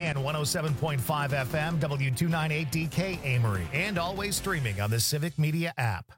and 107.5 FM, W298DK Amory, and always streaming on the Civic Media app.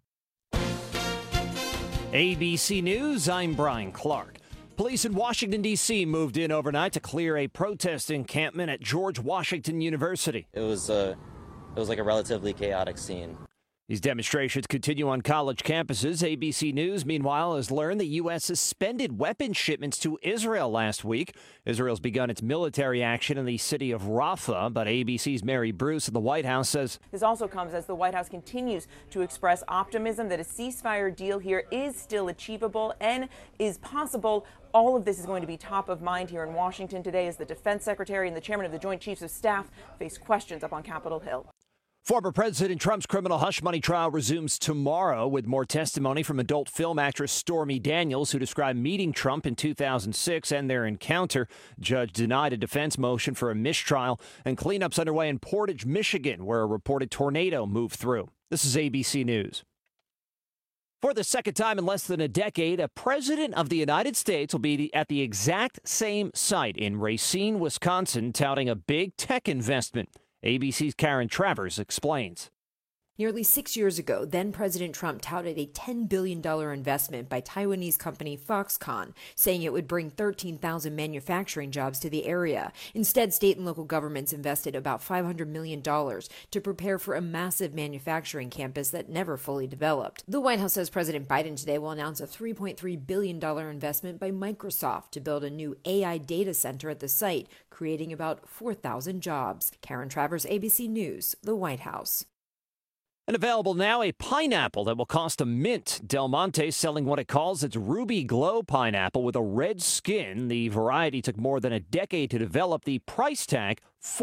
ABC News, I'm Brian Clark. Police in Washington, D.C. moved in overnight to clear a protest encampment at George Washington University. It was like a relatively chaotic scene. These demonstrations continue on college campuses. ABC News, meanwhile, has learned the U.S. suspended weapons shipments to Israel last week. Israel's begun its military action in the city of Rafah, but ABC's Mary Bruce in the White House says this also comes as the White House continues to express optimism that a ceasefire deal here is still achievable and is possible. All of this is going to be top of mind here in Washington today as the Defense Secretary and the Chairman of the Joint Chiefs of Staff face questions up on Capitol Hill. Former President Trump's criminal hush money trial resumes tomorrow with more testimony from adult film actress Stormy Daniels, who described meeting Trump in 2006 and their encounter. Judge denied a defense motion for a mistrial, and cleanups underway in Portage, Michigan, where a reported tornado moved through. This is ABC News. For the second time in less than a decade, a president of the United States will be at the exact same site in Racine, Wisconsin, touting a big tech investment. ABC's Karen Travers explains. Nearly 6 years ago, then-President Trump touted a $10 billion investment by Taiwanese company Foxconn, saying it would bring 13,000 manufacturing jobs to the area. Instead, state and local governments invested about $500 million to prepare for a massive manufacturing campus that never fully developed. The White House says President Biden today will announce a $3.3 billion investment by Microsoft to build a new AI data center at the site, creating about 4,000 jobs. Karen Travers, ABC News, the White House. And available now, a pineapple that will cost a mint. Del Monte selling what it calls its Ruby Glow pineapple with a red skin. The variety took more than a decade to develop. The price tag,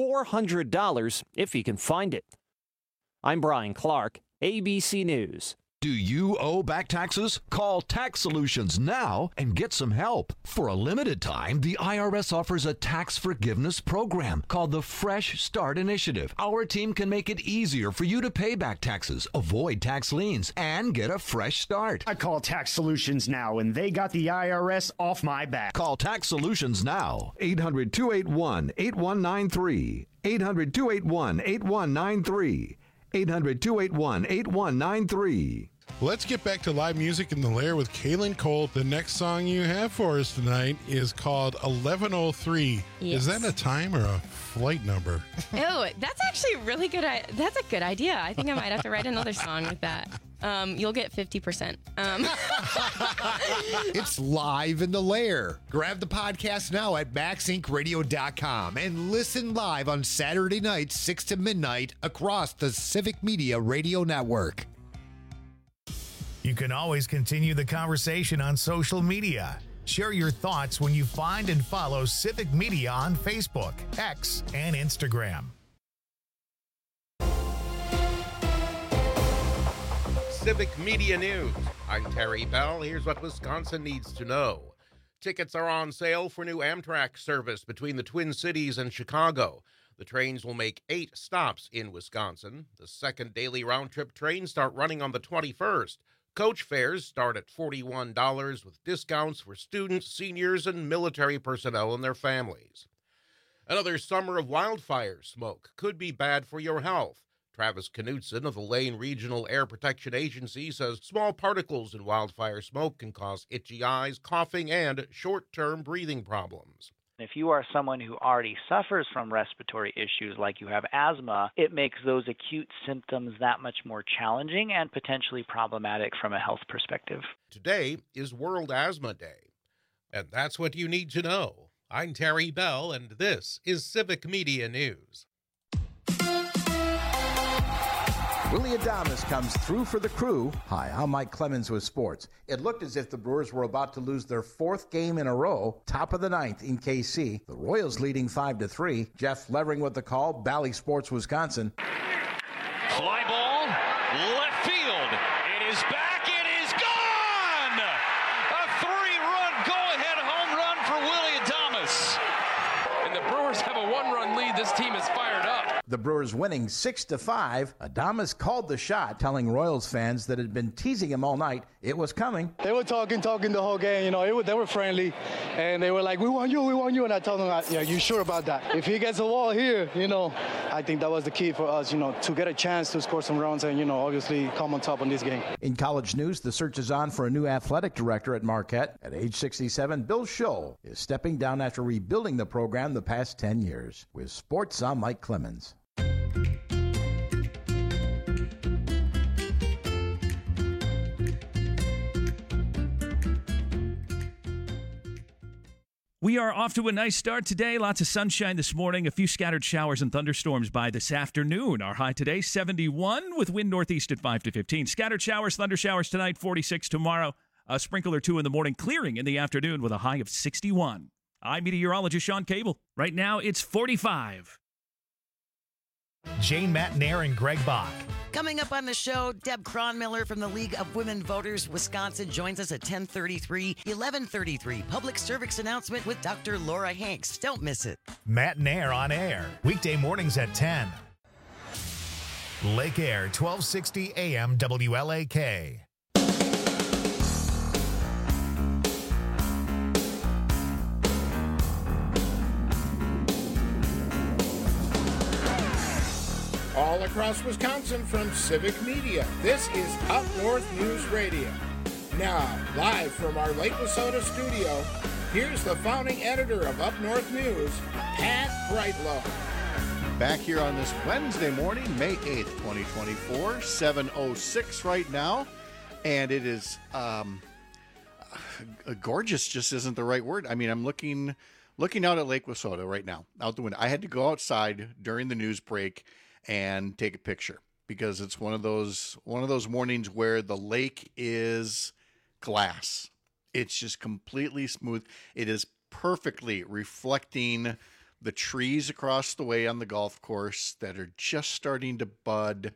$400 if you can find it. I'm Brian Clark, ABC News. Do you owe back taxes? Call Tax Solutions now and get some help. For a limited time, the IRS offers a tax forgiveness program called the Fresh Start Initiative. Our team can make it easier for you to pay back taxes, avoid tax liens, and get a fresh start. I call Tax Solutions now, and they got the IRS off my back. Call Tax Solutions now. 800-281-8193. 800-281-8193. 800-281-8193. Let's get back to live music in the Lair with Kaylin Cole. The next song you have for us tonight is called 1103. Yes. Is that a time or a flight number? Oh, that's actually really good. That's a good idea. I think I might have to write another song with that. You'll get 50%. It's live in the Lair. Grab the podcast now at MaxIncRadio.com and listen live on Saturday nights, 6 to midnight, across the Civic Media Radio Network. You can always continue the conversation on social media. Share your thoughts when you find and follow Civic Media on Facebook, X, and Instagram. Civic Media News. I'm Terry Bell. Here's what Wisconsin needs to know. Tickets are on sale for new Amtrak service between the Twin Cities and Chicago. The trains will make 8 stops in Wisconsin. The second daily round-trip trains start running on the 21st. Coach fares start at $41 with discounts for students, seniors, and military personnel and their families. Another summer of wildfire smoke could be bad for your health. Travis Knutson of the Lane Regional Air Protection Agency says small particles in wildfire smoke can cause itchy eyes, coughing, and short-term breathing problems. If you are someone who already suffers from respiratory issues like you have asthma, it makes those acute symptoms that much more challenging and potentially problematic from a health perspective. Today is World Asthma Day, and that's what you need to know. I'm Terry Bell, and this is Civic Media News. Willie Adames comes through for the crew. Hi, I'm Mike Clemens with sports. It looked as if the Brewers were about to lose their 4th game in a row, top of the 9th in KC. The Royals leading 5-3. Jeff Levering with the call, Bally Sports, Wisconsin. Fly ball, left field. It is back, it is gone! A 3-run go-ahead home run for Willie Adames. And the Brewers have a 1-run lead. This team is fired up. the Brewers winning 6-5. Adames called the shot, telling Royals fans that had been teasing him all night. It was coming. They were talking the whole game. You know, they were friendly, and they were like, we want you. And I told them, yeah, you sure about that? If he gets a wall here, you know, I think that was the key for us, you know, to get a chance to score some runs and, you know, obviously come on top on this game. In college news, the search is on for a new athletic director at Marquette. At age 67, Bill Scholl is stepping down after rebuilding the program the past 10 years. With sports, I'm Mike Clemens. We are off to a nice start today. Lots of sunshine this morning. A few scattered showers and thunderstorms by this afternoon. Our high today, 71, with wind northeast at 5 to 15. Scattered showers, thunder showers tonight, 46 tomorrow. A sprinkle or two in the morning, clearing in the afternoon with a high of 61. I'm meteorologist Sean Cable. Right now, it's 45. Jane Matnair and Greg Bach. Coming up on the show, Deb Cronmiller from the League of Women Voters Wisconsin joins us at 10:33, 11:33. Public service announcement with Dr. Laura Hanks. Don't miss it. Matnair on air, weekday mornings at 10. Lake Air, 1260 AM WLAK. All across Wisconsin from Civic Media, this is Up North News Radio. Now, live from our Lake Wissota studio, here's the founding editor of Up North News, Pat Brightlow. Back here on this Wednesday morning, May 8th, 2024, 7:06 right now. And it is gorgeous, just isn't the right word. I mean, I'm looking out at Lake Wissota right now, out the window. I had to go outside during the news break and take a picture because it's one of those mornings where the lake is glass. It's just completely smooth. It is perfectly reflecting the trees across the way on the golf course that are just starting to bud.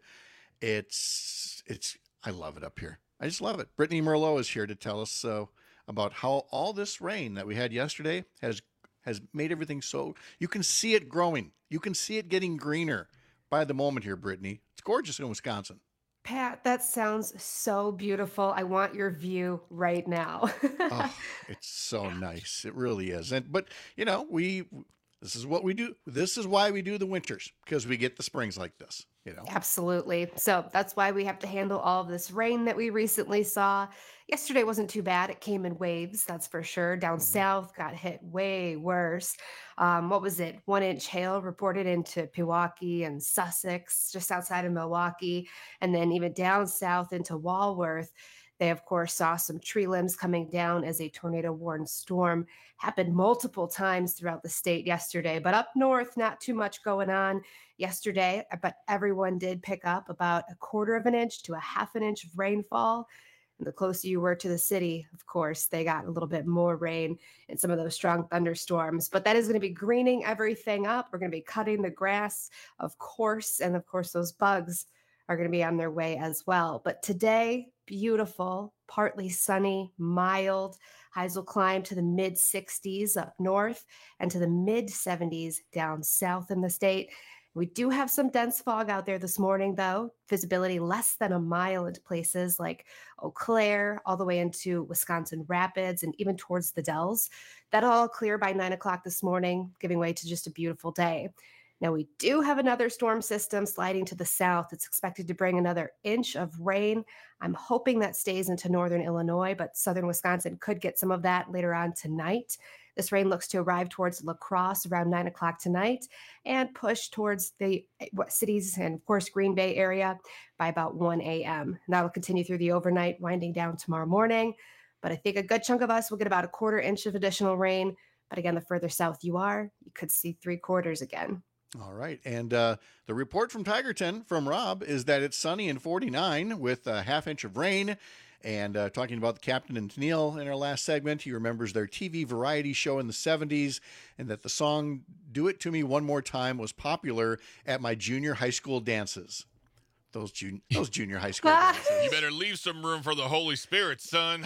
I love it up here. I just love it. Brittany Merlot is here to tell us about how all this rain that we had yesterday has made everything so you can see it growing. You can see it getting greener by the moment here, Brittany. It's gorgeous in Wisconsin. Pat, that sounds so beautiful. I want your view right now. Oh, it's so nice. It really is. But you know, this is what we do. This is why we do the winters, because we get the springs like this, you know. Absolutely. So that's why we have to handle all of this rain that we recently saw. Yesterday wasn't too bad. It came in waves, that's for sure. Down south got hit way worse. What was it? 1-inch hail reported into Pewaukee and Sussex, just outside of Milwaukee. And then even down south into Walworth. They, of course, saw some tree limbs coming down as a tornado-warned storm happened multiple times throughout the state yesterday. But up north, not too much going on yesterday, but everyone did pick up about 1/4 of an inch to 1/2 an inch of rainfall. And the closer you were to the city, of course, they got a little bit more rain and some of those strong thunderstorms. But that is going to be greening everything up. We're going to be cutting the grass, of course, and of course, those bugs are going to be on their way as well. But today, beautiful, partly sunny, mild. Highs will climb to the mid-60s up north and to the mid-70s down south in the state. We do have some dense fog out there this morning, though. Visibility less than a mile into places like Eau Claire, all the way into Wisconsin Rapids, and even towards the Dells. That'll all clear by 9 o'clock this morning, giving way to just a beautiful day. Now, we do have another storm system sliding to the south. It's expected to bring another inch of rain. I'm hoping that stays into northern Illinois, but southern Wisconsin could get some of that later on tonight. This rain looks to arrive towards La Crosse around 9 o'clock tonight and push towards the cities and, of course, Green Bay area by about 1 a.m. And that will continue through the overnight, winding down tomorrow morning. But I think a good chunk of us will get about 1/4 inch of additional rain. But again, the further south you are, you could see 3/4 again. All right. And the report from Tigerton from Rob is that it's sunny and 49 with a 1/2 inch of rain. And talking about the Captain and Tennille in our last segment, he remembers their TV variety show in the 70s and that the song Do It To Me One More Time was popular at my junior high school dances. Those junior high school dances. You better leave some room for the Holy Spirit, son.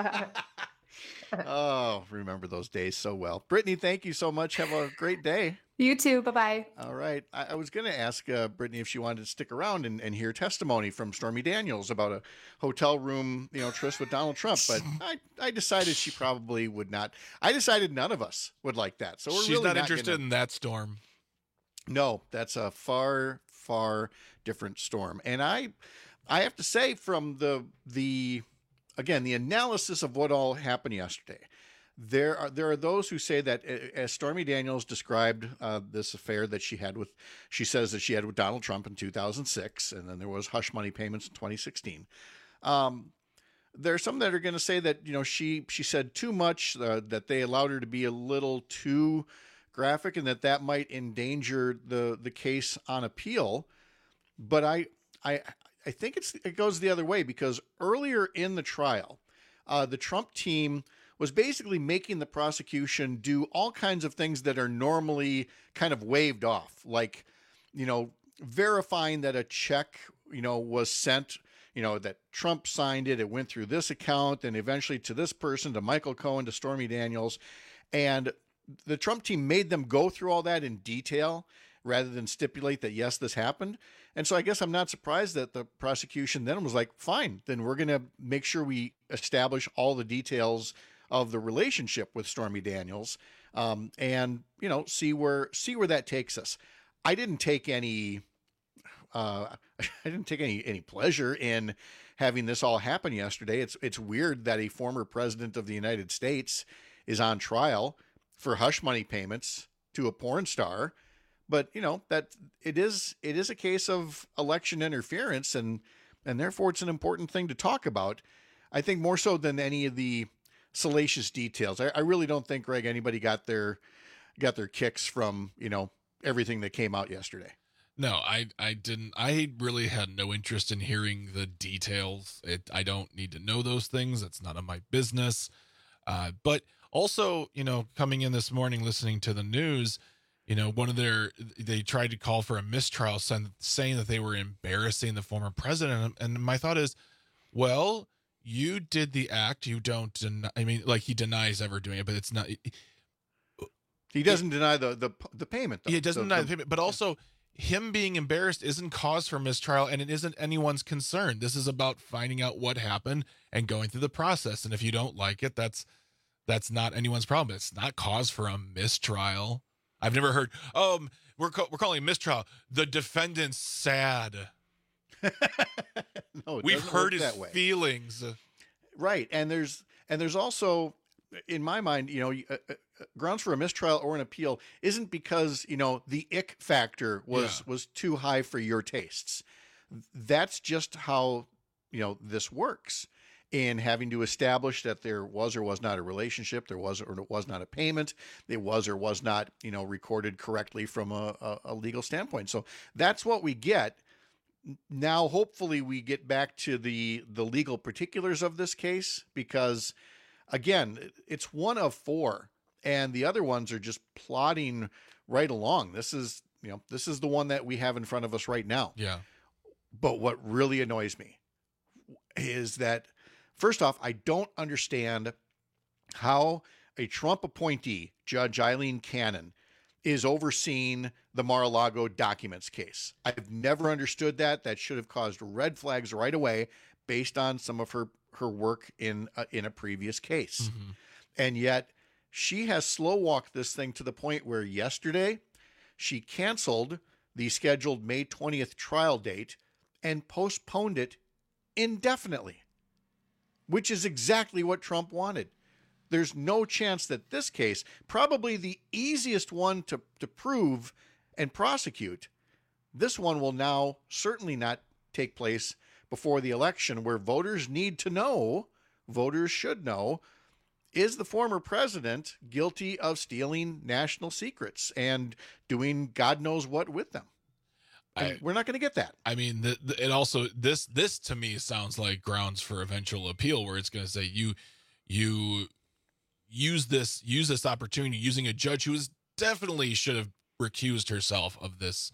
Oh, remember those days so well. Brittany, thank you so much. Have a great day. You too. Bye-bye. All right. I was going to ask Brittany if she wanted to stick around and hear testimony from Stormy Daniels about a hotel room, tryst with Donald Trump. But I decided she probably would not. I decided none of us would like that. So She's really not interested in that storm. No, that's a far, far different storm. And I have to say, from the analysis of what all happened yesterday, there are those who say that, as Stormy Daniels described this affair that she says that she had with Donald Trump in 2006, and then there was hush money payments in 2016. There are some that are going to say that she said too much, that they allowed her to be a little too graphic, and that might endanger the case on appeal. But I think it goes the other way, because earlier in the trial, the Trump team was basically making the prosecution do all kinds of things that are normally kind of waved off, like, verifying that a check, was sent, that Trump signed it, it went through this account, and eventually to this person, to Michael Cohen, to Stormy Daniels. And the Trump team made them go through all that in detail rather than stipulate that, yes, this happened. And so I guess I'm not surprised that the prosecution then was like, fine, then we're going to make sure we establish all the details of the relationship with Stormy Daniels, and see where that takes us. I didn't take any pleasure in having this all happen yesterday. It's weird that a former president of the United States is on trial for hush money payments to a porn star, but that it is a case of election interference, and therefore it's an important thing to talk about. I think more so than any of the salacious details. I really don't think, Greg, anybody got their kicks from everything that came out yesterday. No, I didn't. I really had no interest in hearing the details. I don't need to know those things. That's none of my business. But also, coming in this morning, listening to the news, they tried to call for a mistrial, saying that they were embarrassing the former president. And my thought is, well, you did the act. You don't deny. I mean, like, he denies ever doing it, but it's not. He doesn't deny the payment, though. He doesn't deny the payment, but also him being embarrassed isn't cause for mistrial, and it isn't anyone's concern. This is about finding out what happened and going through the process. And if you don't like it, that's not anyone's problem. It's not cause for a mistrial. I've never heard, we're calling it mistrial. The defendant's sad. No, we've hurt his feelings. Right. And there's also, in my mind, grounds for a mistrial or an appeal isn't because, the ick factor was too high for your tastes. That's just how, this works in having to establish that there was or was not a relationship, there was or was not a payment, it was or was not, recorded correctly from a legal standpoint. So that's what we get. Now, hopefully we get back to the legal particulars of this case, because, again, it's one of four, and the other ones are just plodding right along. This is the one that we have in front of us right now. Yeah. But what really annoys me is that, first off, I don't understand how a Trump appointee, Judge Eileen Cannon, is overseeing the Mar-a-Lago documents case. I've never understood that. That should have caused red flags right away based on some of her work in a previous case. Mm-hmm. And yet she has slow walked this thing to the point where yesterday she canceled the scheduled May 20th trial date and postponed it indefinitely, which is exactly what Trump wanted. There's no chance that this case, probably the easiest one to prove and prosecute, this one will now certainly not take place before the election, where voters need to know, voters should know, is the former president guilty of stealing national secrets and doing God knows what with them? We're not going to get that. I mean, it also, this to me sounds like grounds for eventual appeal, where it's going to say you use this opportunity, using a judge who is definitely should have recused herself of this,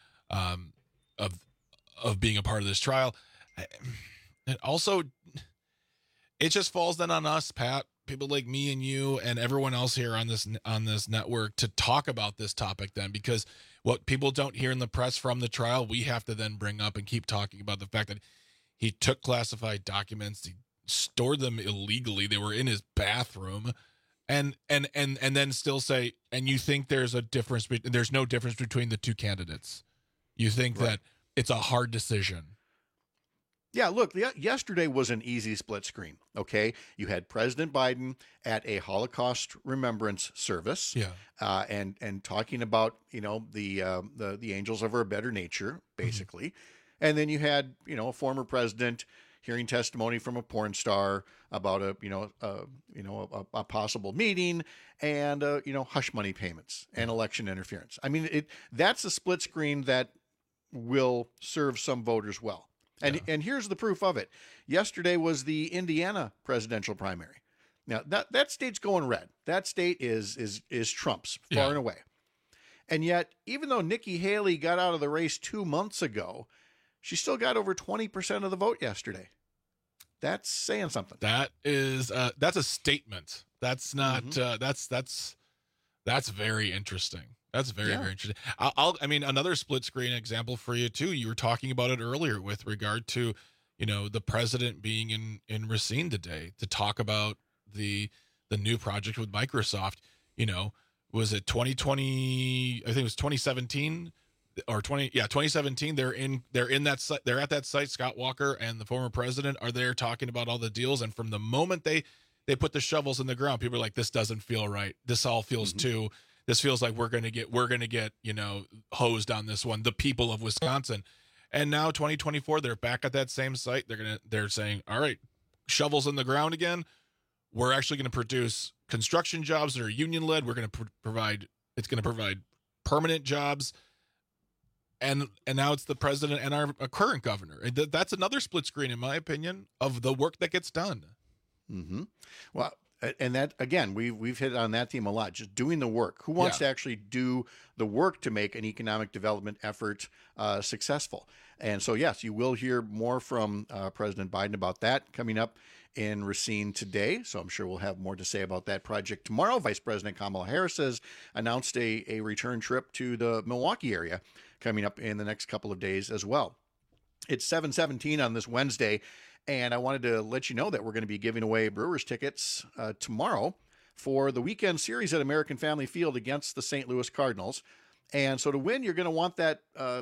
of being a part of this trial. And also, it just falls then on us, Pat, people like me and you and everyone else here on this network to talk about this topic then, because what people don't hear in the press from the trial, we have to then bring up and keep talking about the fact that he took classified documents, he stored them illegally, they were in his bathroom, and then still say, and you think there's no difference between the two candidates. You think that it's a hard decision. Yeah, look, yesterday was an easy split screen, okay? You had President Biden at a Holocaust remembrance service, and talking about, the angels of our better nature, basically. Mm-hmm. And then you had, a former president hearing testimony from a porn star about a possible meeting and, hush money payments and election interference. I mean, that's a split screen that will serve some voters well. And here's the proof of it. Yesterday was the Indiana presidential primary. Now that state's going red. That state is Trump's far and away. And yet, even though Nikki Haley got out of the race 2 months ago, she still got over 20% of the vote yesterday. That's saying something. That is that's a statement. That's not that's very interesting. That's very interesting. I mean, another split screen example for you too. You were talking about it earlier with regard to, the president being in Racine today to talk about the new project with Microsoft. Was it 2020? I think it was 2017 or 2017. They're in that site. They're at that site. Scott Walker and the former president are there talking about all the deals. And from the moment they put the shovels in the ground, people are like, "This doesn't feel right. This all feels too." This feels like we're gonna get hosed on this one. The people of Wisconsin, and now 2024, they're back at that same site. They're saying, all right, shovels in the ground again. We're actually going to produce construction jobs that are union led. We're going to provide. It's going to provide permanent jobs. And now it's the president and our current governor. That's another split screen, in my opinion, of the work that gets done. Mm-hmm. Well. And that, again, we've hit on that theme a lot, just doing the work. Who wants to actually do the work to make an economic development effort successful? And so, yes, you will hear more from President Biden about that coming up in Racine today. So I'm sure we'll have more to say about that project tomorrow. Vice President Kamala Harris has announced a return trip to the Milwaukee area coming up in the next couple of days as well. It's 7:17 on this Wednesday. And I wanted to let you know that we're going to be giving away Brewers tickets tomorrow for the weekend series at American Family Field against the St. Louis Cardinals. And so to win, you're going to want that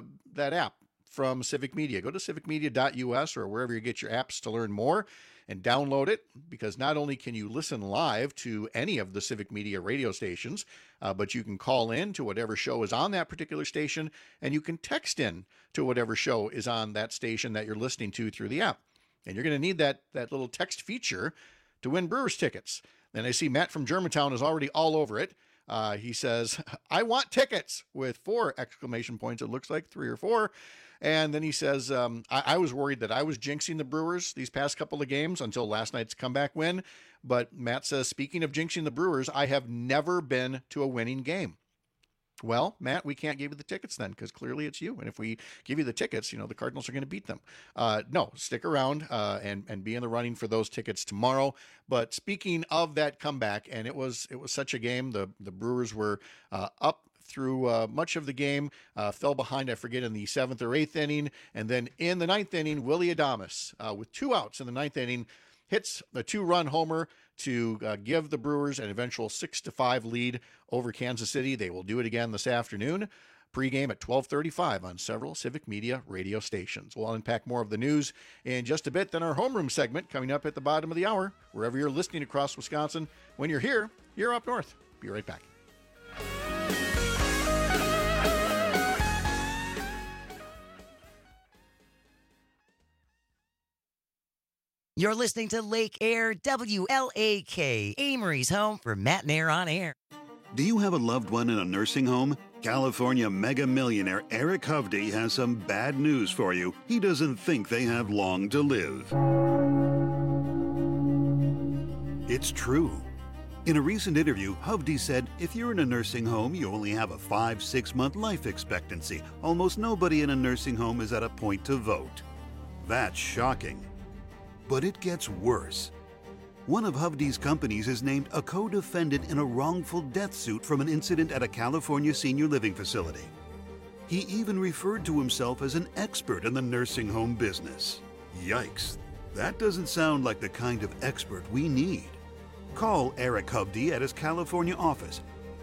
app from Civic Media. Go to civicmedia.us or wherever you get your apps to learn more and download it, because not only can you listen live to any of the Civic Media radio stations, but you can call in to whatever show is on that particular station, and you can text in to whatever show is on that station that you're listening to through the app. And you're going to need that little text feature to win Brewers tickets. And I see Matt from Germantown is already all over it. He says, "I want tickets," with 4 exclamation points. It looks like 3 or 4. And then he says, I was worried that I was jinxing the Brewers these past couple of games until last night's comeback win. But Matt says, speaking of jinxing the Brewers, I have never been to a winning game. Well, Matt, we can't give you the tickets then, because clearly it's you. And if we give you the tickets, the Cardinals are going to beat them. No, stick around and be in the running for those tickets tomorrow. But speaking of that comeback, and it was such a game. The Brewers were up through much of the game, fell behind, I forget, in the 7th or 8th inning. And then in the 9th inning, Willy Adames, with 2 outs in the 9th inning, hits a 2-run homer to give the Brewers an eventual 6-5 lead over Kansas City. They will do it again this afternoon. Pregame at 12:35 on several Civic Media radio stations. We'll unpack more of the news in just a bit. Then our homeroom segment coming up at the bottom of the hour. Wherever you're listening across Wisconsin, when you're here, you're up north. Be right back. You're listening to Lake Air WLAK, Amory's home for Matt and Air on Air. Do you have a loved one in a nursing home? California mega millionaire Eric Hovde has some bad news for you. He doesn't think they have long to live. It's true. In a recent interview, Hovde said, if you're in a nursing home, you only have a 5-6 month life expectancy. Almost nobody in a nursing home is at a point to vote. That's shocking. But it gets worse. One of Hovde's companies is named a co-defendant in a wrongful death suit from an incident at a California senior living facility. He even referred to himself as an expert in the nursing home business. Yikes, that doesn't sound like the kind of expert we need. Call Eric Hovde at his California office,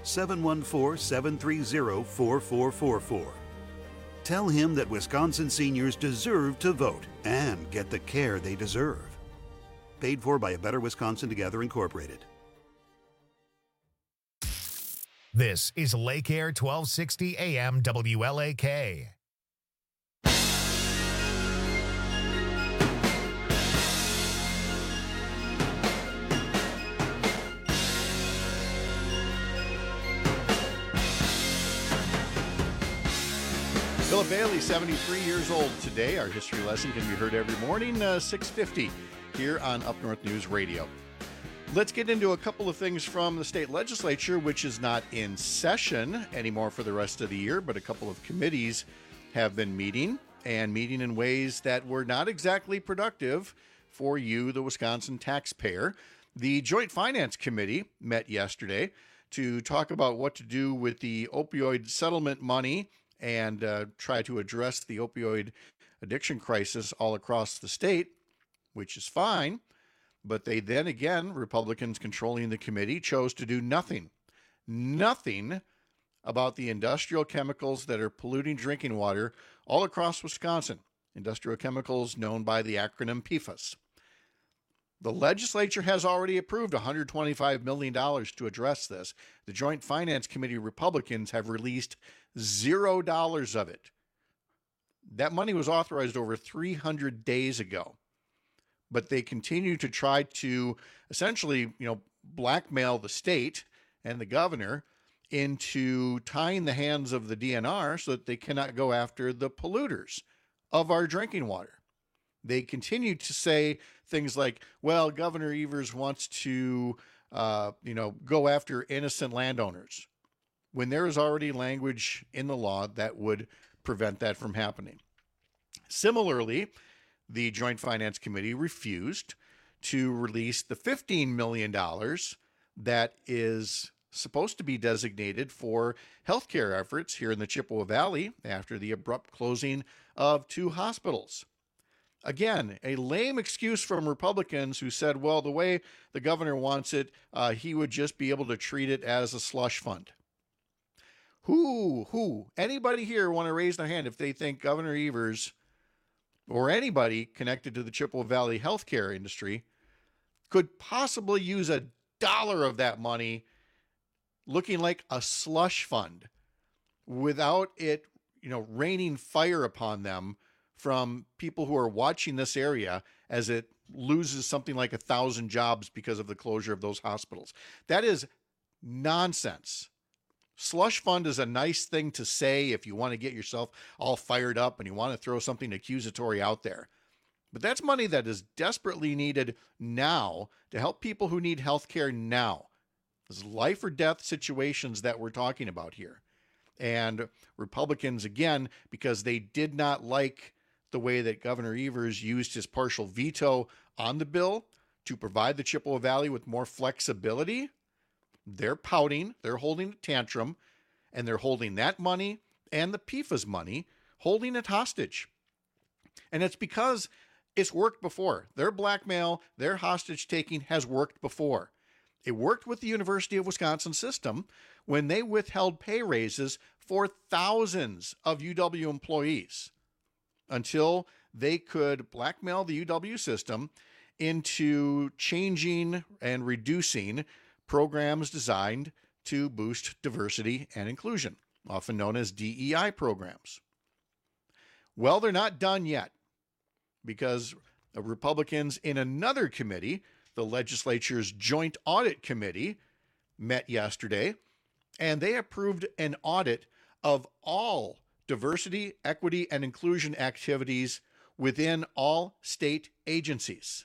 714-730-4444. Tell him that Wisconsin seniors deserve to vote and get the care they deserve. Paid for by A Better Wisconsin Together, Incorporated. This is Lake Air 1260 AM WLAK. Philip Bailey, 73 years old today. Our history lesson can be heard every morning, 6:50 here on Up North News Radio. Let's get into a couple of things from the state legislature, which is not in session anymore for the rest of the year, but a couple of committees have been meeting in ways that were not exactly productive for you, the Wisconsin taxpayer. The Joint Finance Committee met yesterday to talk about what to do with the opioid settlement money and try to address the opioid addiction crisis all across the state, which is fine. But they then again, Republicans controlling the committee, chose to do nothing about the industrial chemicals that are polluting drinking water all across Wisconsin. Industrial chemicals known by the acronym PFAS. The legislature has already approved $125 million to address this. The Joint Finance Committee Republicans have released $0 of it. That money was authorized over 300 days ago. But they continue to try to essentially, blackmail the state and the governor into tying the hands of the DNR so that they cannot go after the polluters of our drinking water. They continue to say things like, well, Governor Evers wants to, go after innocent landowners, when there is already language in the law that would prevent that from happening. Similarly, the Joint Finance Committee refused to release the $15 million that is supposed to be designated for healthcare efforts here in the Chippewa Valley after the abrupt closing of 2 hospitals. Again, a lame excuse from Republicans who said, well, the way the governor wants it, he would just be able to treat it as a slush fund. Anybody here want to raise their hand if they think Governor Evers or anybody connected to the Chippewa Valley healthcare industry could possibly use $1 of that money looking like a slush fund without it, raining fire upon them from people who are watching this area as it loses something like 1,000 jobs because of the closure of those hospitals. That is nonsense. Slush fund is a nice thing to say if you want to get yourself all fired up and you want to throw something accusatory out there. But that's money that is desperately needed now to help people who need health care now. This is life or death situations that we're talking about here. And Republicans, again, because they did not like the way that Governor Evers used his partial veto on the bill to provide the Chippewa Valley with more flexibility, they're pouting, they're holding a tantrum, and they're holding that money and the PFAS money, holding it hostage. And it's because it's worked before. Their blackmail, their hostage taking has worked before. It worked with the University of Wisconsin system when they withheld pay raises for thousands of UW employees until they could blackmail the UW system into changing and reducing programs designed to boost diversity and inclusion, often known as DEI programs. Well, they're not done yet because Republicans in another committee, the legislature's Joint Audit Committee, met yesterday, and they approved an audit of all diversity, equity, and inclusion activities within all state agencies.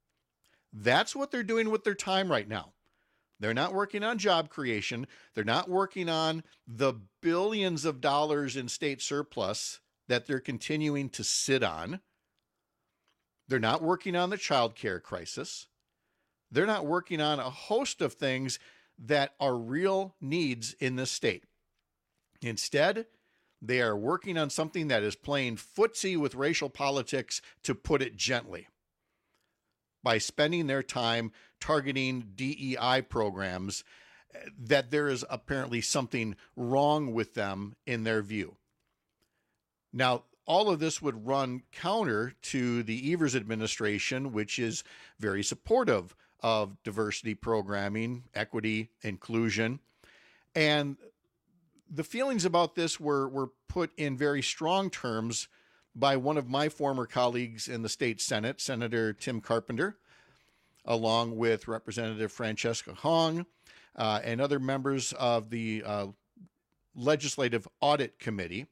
That's what they're doing with their time right now. They're not working on job creation. They're not working on the billions of dollars in state surplus that they're continuing to sit on. They're not working on the child care crisis. They're not working on a host of things that are real needs in this state. Instead, they are working on something that is playing footsie with racial politics, to put it gently, by spending their time targeting DEI programs that there is apparently something wrong with them in their view. Now, all of this would run counter to the Evers administration, which is very supportive of diversity programming, equity, inclusion. And the feelings about this were put in very strong terms by one of my former colleagues in the state Senate, Senator Tim Carpenter, along with Representative Francesca Hong and other members of the Legislative Audit Committee,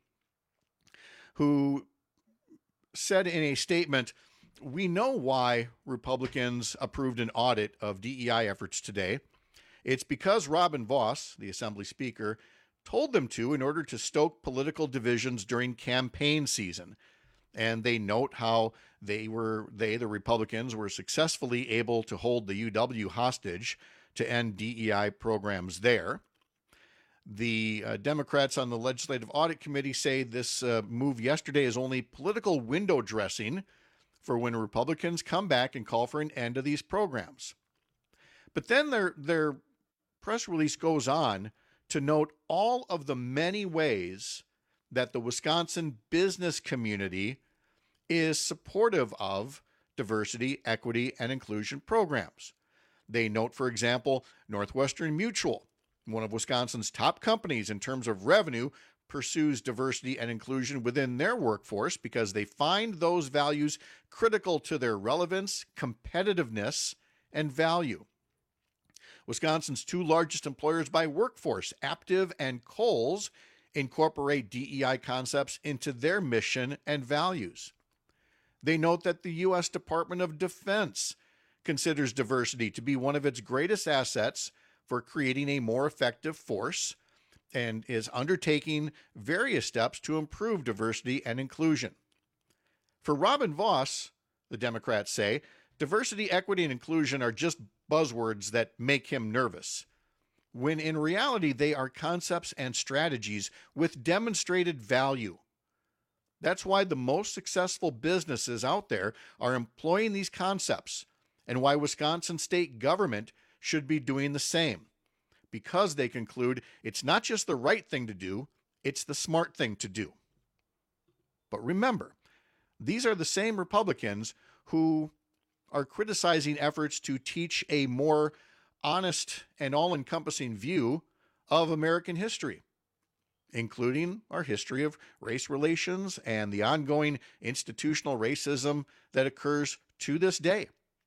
who said in a statement, "We know why Republicans approved an audit of DEI efforts today. It's because Robin Vos, the Assembly Speaker, told them to in order to stoke political divisions during campaign season." And they note how the Republicans, were successfully able to hold the UW hostage to end DEI programs there. The Democrats on the Legislative Audit Committee say this move yesterday is only political window dressing for when Republicans come back and call for an end to these programs. But then their press release goes on to note all of the many ways that the Wisconsin business community is supportive of diversity, equity, and inclusion programs. They note, for example, Northwestern Mutual, one of Wisconsin's top companies in terms of revenue, pursues diversity and inclusion within their workforce because they find those values critical to their relevance, competitiveness, and value. Wisconsin's two largest employers by workforce, Aptiv and Kohl's, incorporate DEI concepts into their mission and values. They note that the U.S. Department of Defense considers diversity to be one of its greatest assets for creating a more effective force and is undertaking various steps to improve diversity and inclusion. For Robin Vos, the Democrats say, diversity, equity, and inclusion are just buzzwords that make him nervous, when in reality they are concepts and strategies with demonstrated value. That's why the most successful businesses out there are employing these concepts, and why Wisconsin state government should be doing the same, because they conclude it's not just the right thing to do, it's the smart thing to do. But remember, these are the same Republicans who are criticizing efforts to teach a more honest and all-encompassing view of American history, including our history of race relations and the ongoing institutional racism that occurs to this day.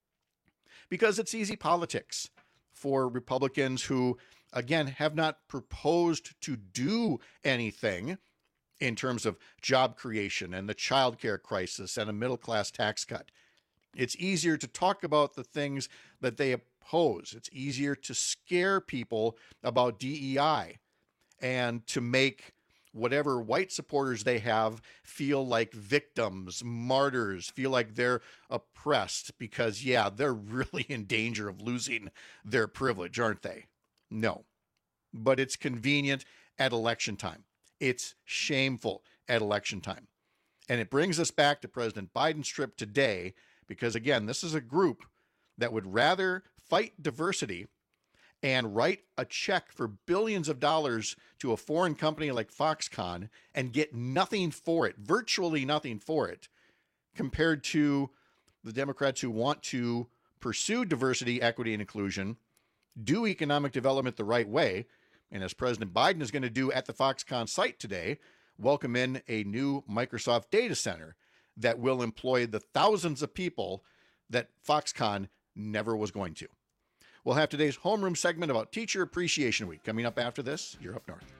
Because it's easy politics for Republicans who, again, have not proposed to do anything in terms of job creation and the child care crisis and a middle-class tax cut. It's easier to talk about the things that they oppose. It's easier to scare people about DEI and to make whatever white supporters they have feel like victims, martyrs, feel like they're oppressed because, yeah, they're really in danger of losing their privilege, aren't they? No. But it's convenient at election time. It's shameful at election time. And it brings us back to President Biden's trip today because, again, this is a group that would rather fight diversity and write a check for billions of dollars to a foreign company like Foxconn and get nothing for it, virtually nothing for it, compared to the Democrats who want to pursue diversity, equity, and inclusion, do economic development the right way, and as President Biden is going to do at the Foxconn site today, welcome in a new Microsoft data center that will employ the thousands of people that Foxconn never was going to. We'll have today's homeroom segment about Teacher Appreciation Week coming up after this. You're Up North.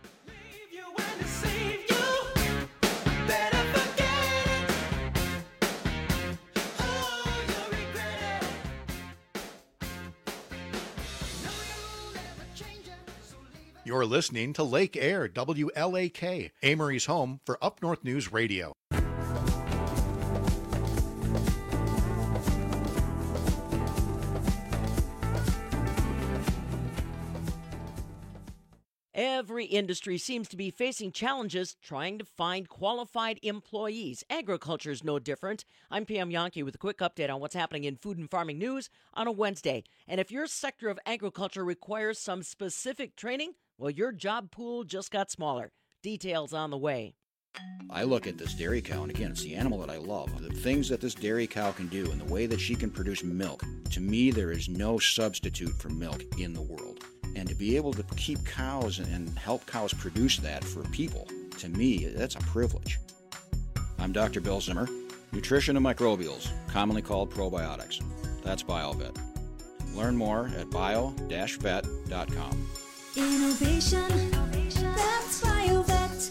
You're listening to Lake Air, WLAK, Amory's home for Up North News Radio. Every industry seems to be facing challenges trying to find qualified employees. Agriculture is no different. I'm Pam Yonke with a quick update on what's happening in food and farming news on a Wednesday. And if your sector of agriculture requires some specific training, well, your job pool just got smaller. Details on the way. I look at this dairy cow, and again, it's the animal that I love. The things that this dairy cow can do and the way that she can produce milk, to me, there is no substitute for milk in the world. And to be able to keep cows and help cows produce that for people, to me, that's a privilege. I'm Dr. Bill Zimmer, nutrition and microbials, commonly called probiotics. That's BioVet. Learn more at bio-vet.com. Innovation, that's BioVet.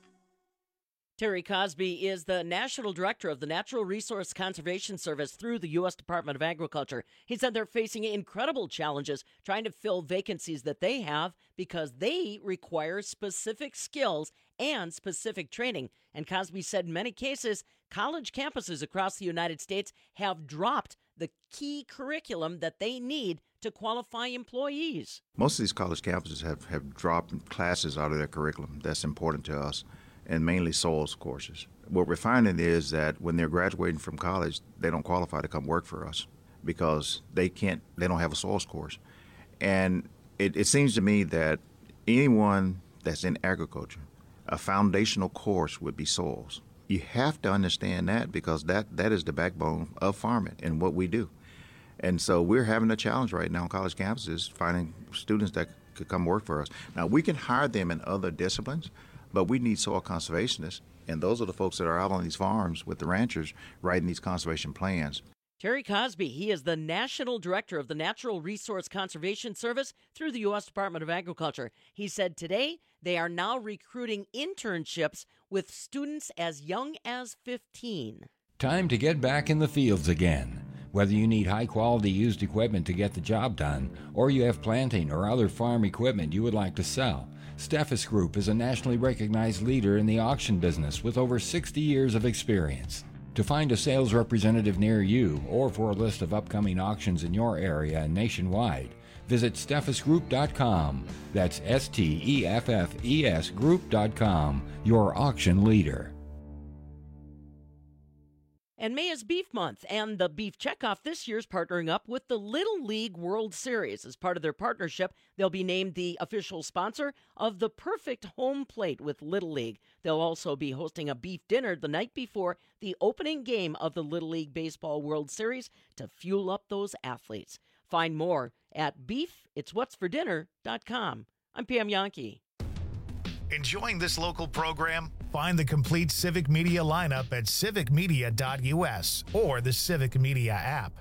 Terry Cosby is the National Director of the Natural Resource Conservation Service through the U.S. Department of Agriculture. He said they're facing incredible challenges trying to fill vacancies that they have because they require specific skills and specific training. And Cosby said in many cases, college campuses across the United States have dropped the key curriculum that they need to qualify employees. Most of these college campuses have dropped classes out of their curriculum that's important to us, and mainly soils courses. What we're finding is that when they're graduating from college, they don't qualify to come work for us because they don't have a soils course. And it seems to me that anyone that's in agriculture, a foundational course would be soils. You have to understand that because that is the backbone of farming and what we do. And so we're having a challenge right now on college campuses finding students that could come work for us. Now, we can hire them in other disciplines, but we need soil conservationists, and those are the folks that are out on these farms with the ranchers writing these conservation plans. Terry Cosby, he is the National Director of the Natural Resource Conservation Service through the U.S. Department of Agriculture. He said today they are now recruiting internships with students as young as 15. Time to get back in the fields again. Whether you need high-quality used equipment to get the job done, or you have planting or other farm equipment you would like to sell, Steffes Group is a nationally recognized leader in the auction business with over 60 years of experience. To find a sales representative near you or for a list of upcoming auctions in your area and nationwide, visit steffesgroup.com. That's STEFFES group.com, your auction leader. And May is Beef Month, and the Beef Checkoff this year is partnering up with the Little League World Series. As part of their partnership, they'll be named the official sponsor of the Perfect Home Plate with Little League. They'll also be hosting a beef dinner the night before the opening game of the Little League Baseball World Series to fuel up those athletes. Find more at beefitswhatsfordinner.com. I'm Pam Yonke. Enjoying this local program? Find the complete Civic Media lineup at civicmedia.us or the Civic Media app.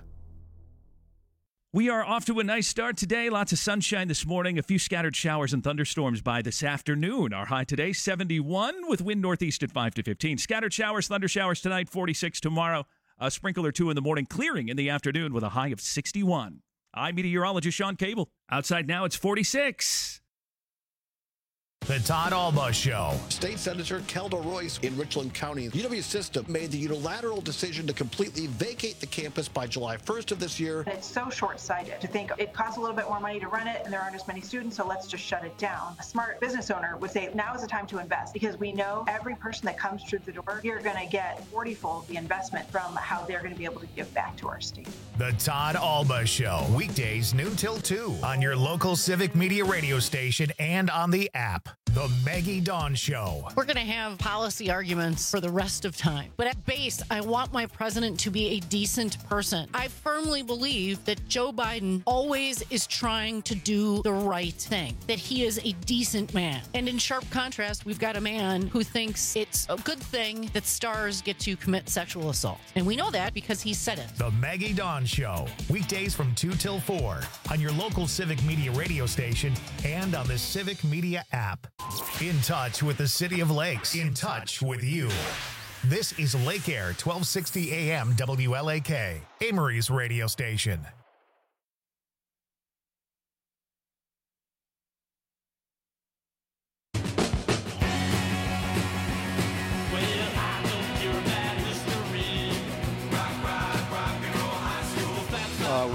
We are off to a nice start today. Lots of sunshine this morning. A few scattered showers and thunderstorms by this afternoon. Our high today, 71 with wind northeast at 5 to 15. Scattered showers, thunder showers tonight, 46 tomorrow. A sprinkle or two in the morning, clearing in the afternoon with a high of 61. I'm meteorologist Sean Cable. Outside now, it's 46. The Todd Alba Show. State Senator Kelda Royce in Richland County. UW System made the unilateral decision to completely vacate the campus by July 1st of this year. It's so short-sighted to think it costs a little bit more money to run it and there aren't as many students, so let's just shut it down. A smart business owner would say now is the time to invest because we know every person that comes through the door, you're going to get 40-fold the investment from how they're going to be able to give back to our state. The Todd Alba Show. Weekdays noon till 2 on your local Civic Media radio station and on the app. The Maggie Dawn Show. We're going to have policy arguments for the rest of time. But at base, I want my president to be a decent person. I firmly believe that Joe Biden always is trying to do the right thing, that he is a decent man. And in sharp contrast, we've got a man who thinks it's a good thing that stars get to commit sexual assault. And we know that because he said it. The Maggie Dawn Show. Weekdays from 2 till 4 on your local Civic Media radio station and on the Civic Media app. In touch with the City of Lakes. In touch with you. This is Lake Air 1260 AM WLAK, Amory's radio station.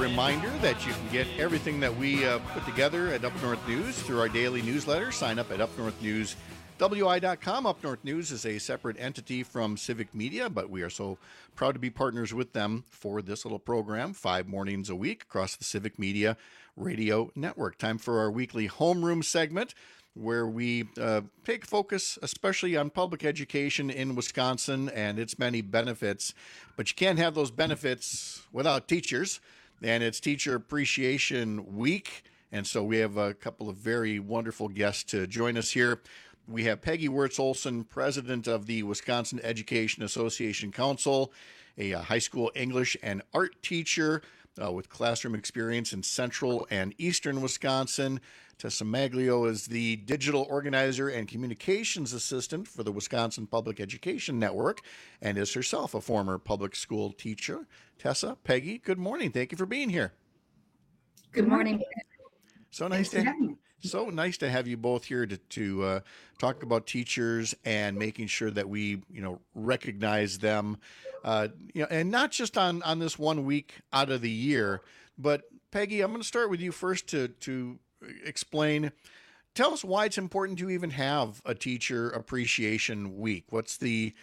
reminder that you can get everything that we put together at Up North News through our daily newsletter. Sign up at upnorthnewswi.com. Up North News is a separate entity from Civic Media, but we are so proud to be partners with them for this little program, 5 mornings a week across the Civic Media Radio Network. Time for our weekly homeroom segment, where we take focus especially on public education in Wisconsin and its many benefits. But you can't have those benefits without teachers, and it's Teacher Appreciation Week. And so we have a couple of very wonderful guests to join us here. We have Peggy Wirtz-Olson, president of the Wisconsin Education Association Council, a high school English and art teacher with classroom experience in central and eastern Wisconsin. Tessa Maglio is the digital organizer and communications assistant for the Wisconsin Public Education Network and is herself a former public school teacher. Tessa, Peggy, good morning. Thank you for being here. Good morning. So nice to have you both here to talk about teachers and making sure that we recognize them, and not just on this 1 week out of the year. But Peggy, I'm going to start with you first to explain. Tell us why it's important to even have a Teacher Appreciation Week. What's the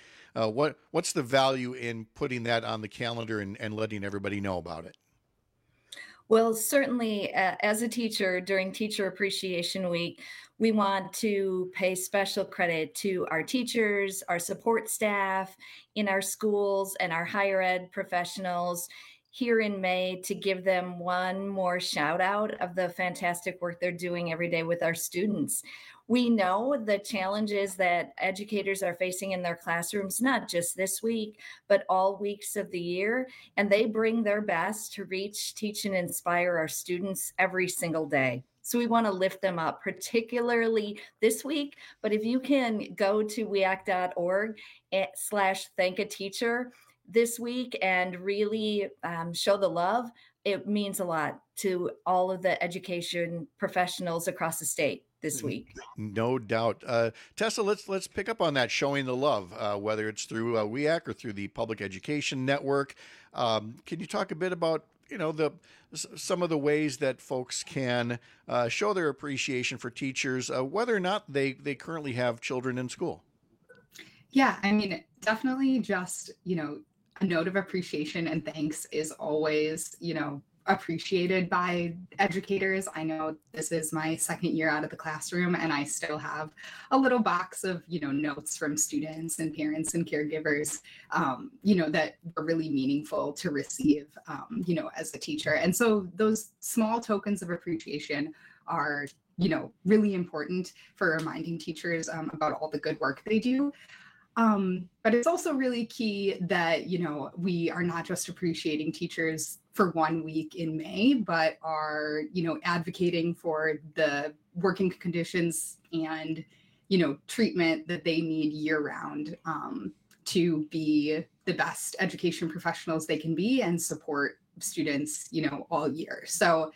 value in putting that on the calendar and letting everybody know about it? Well, certainly as a teacher during Teacher Appreciation Week, we want to pay special credit to our teachers, our support staff in our schools, and our higher ed professionals here in May to give them one more shout out of the fantastic work they're doing every day with our students. We know the challenges that educators are facing in their classrooms, not just this week, but all weeks of the year. And they bring their best to reach, teach, and inspire our students every single day. So we want to lift them up, particularly this week. But if you can go to weac.org/thank-a-teacher this week and really show the love, it means a lot to all of the education professionals across the state this week. No doubt. Tessa, let's pick up on that, showing the love, whether it's through WEAC or through the Public Education Network. Can you talk a bit about some of the ways that folks can show their appreciation for teachers, whether or not they currently have children in school? Yeah, I mean, definitely just, a note of appreciation and thanks is always, appreciated by educators. I know this is my second year out of the classroom and I still have a little box of, notes from students and parents and caregivers, that were really meaningful to receive, as a teacher. And so those small tokens of appreciation are, really important for reminding teachers about all the good work they do. But it's also really key that, we are not just appreciating teachers for 1 week in May, but are, advocating for the working conditions and, treatment that they need year round to be the best education professionals they can be and support students, all year. So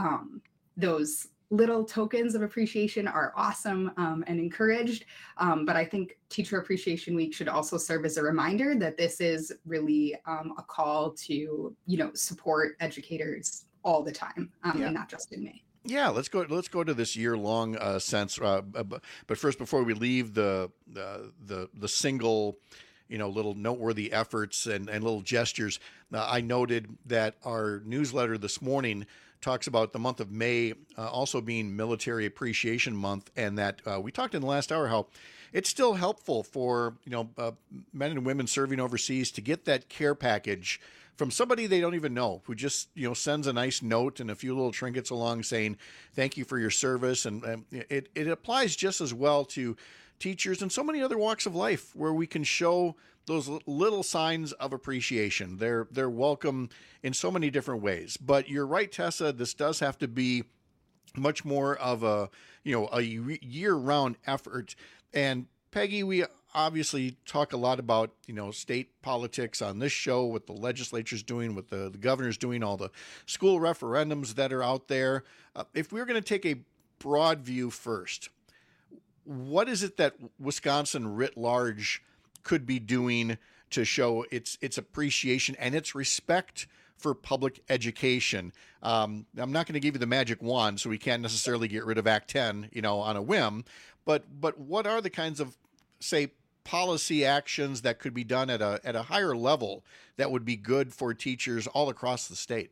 those little tokens of appreciation are awesome and encouraged. But I think Teacher Appreciation Week should also serve as a reminder that this is really a call to, support educators all the time and not just in May. Yeah, let's go to this year-long sense. But first, before we leave the single, little noteworthy efforts and little gestures, I noted that our newsletter this morning talks about the month of May also being Military Appreciation Month, and that we talked in the last hour how it's still helpful for men and women serving overseas to get that care package from somebody they don't even know, who just sends a nice note and a few little trinkets along saying thank you for your service. And it applies just as well to teachers and so many other walks of life where we can show those little signs of appreciation. They're welcome in so many different ways. But you're right, Tessa, this does have to be much more of a year-round effort. And Peggy, we obviously talk a lot about state politics on this show, what the legislature's doing, what the governor's doing, all the school referendums that are out there. If we're going to take a broad view first, what is it that Wisconsin writ large could be doing to show its appreciation and its respect for public education. I'm not going to give you the magic wand, so we can't necessarily get rid of Act 10, on a whim. But what are the kinds of, say, policy actions that could be done at a higher level that would be good for teachers all across the state?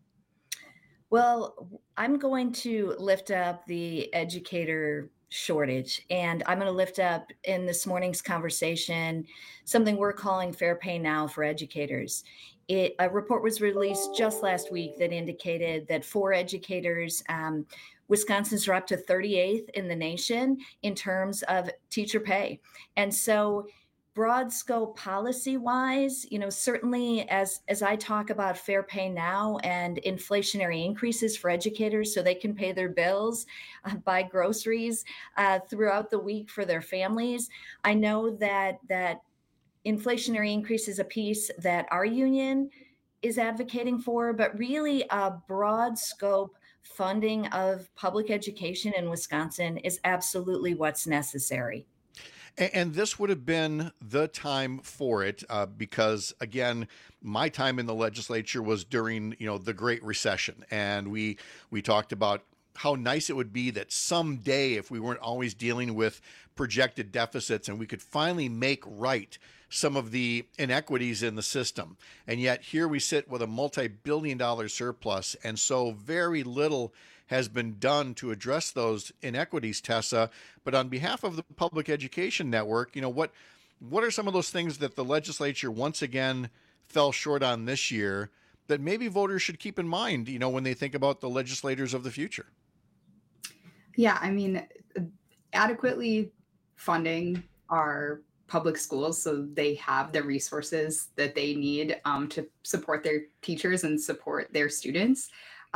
Well, I'm going to lift up the educator shortage, and I'm going to lift up in this morning's conversation something we're calling Fair Pay Now for educators. A report was released just last week that indicated that for educators, Wisconsin's are up to 38th in the nation in terms of teacher pay. And so broad scope policy wise, certainly as I talk about fair pay now and inflationary increases for educators so they can pay their bills, buy groceries throughout the week for their families, I know that inflationary increase is a piece that our union is advocating for, but really a broad scope funding of public education in Wisconsin is absolutely what's necessary. And this would have been the time for it because, again, my time in the legislature was during, the Great Recession. And we talked about how nice it would be that someday, if we weren't always dealing with projected deficits, and we could finally make right some of the inequities in the system. And yet here we sit with a multi-billion-dollar surplus, and so very little has been done to address those inequities, Tessa. But on behalf of the Public Education Network, what are some of those things that the legislature once again fell short on this year that maybe voters should keep in mind, when they think about the legislators of the future? Yeah, adequately funding our public schools so they have the resources that they need to support their teachers and support their students